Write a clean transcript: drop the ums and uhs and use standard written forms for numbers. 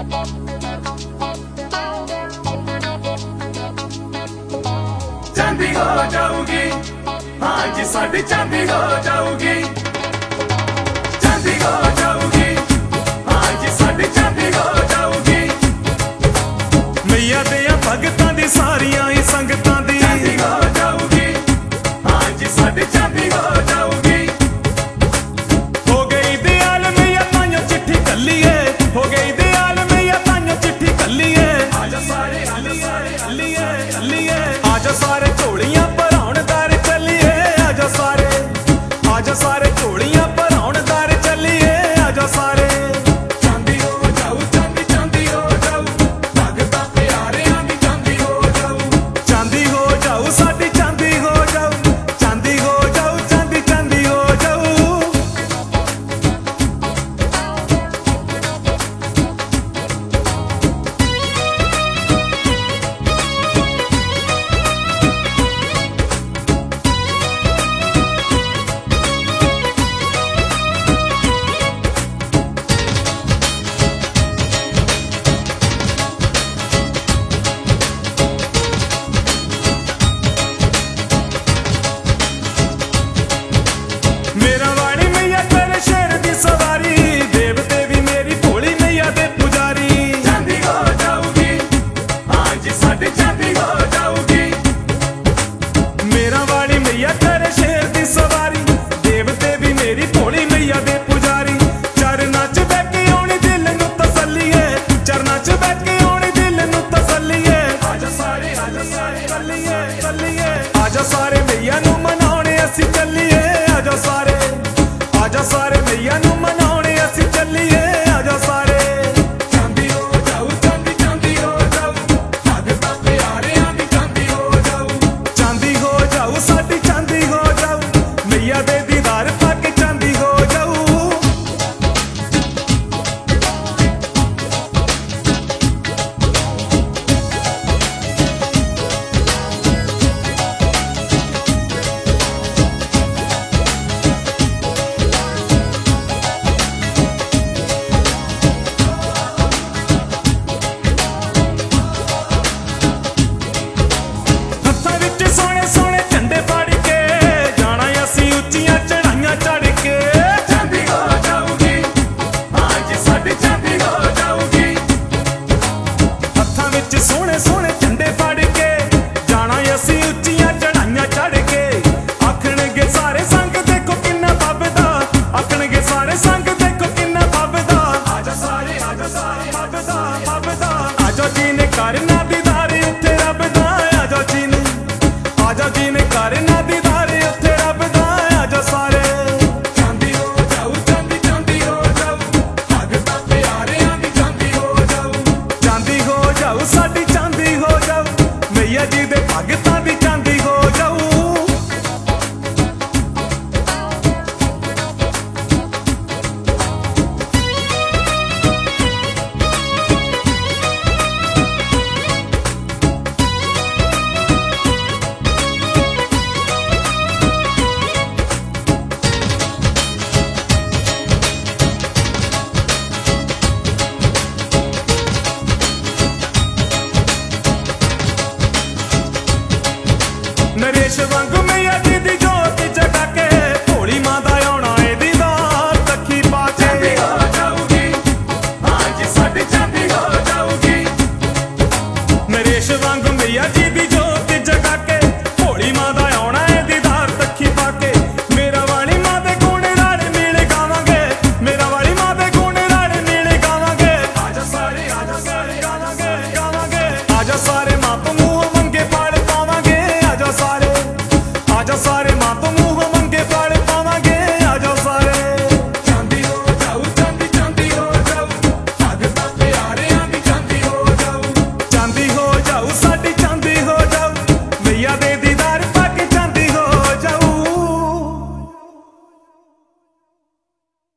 चांदी हो जाऊगी, हाँ जी साड़ी चांदी हो जाऊगी, चांदी हो जाऊगी, हाँ जी साड़ी चांदी हो जाऊगी। मैया दियां भगतां दी सारियां ही संगतां दी चांदी हो जाऊगी, हाँ जी साड़ी चांदी हो जाऊगी। हो गई दयाल मैया ताइयों चिट्ठी कल्लीए, हो गई दयाल मैया ताइयों चिट्ठी कल्लीए। आजा सारे, आजा सारे, आजा सारे, आजा सारे।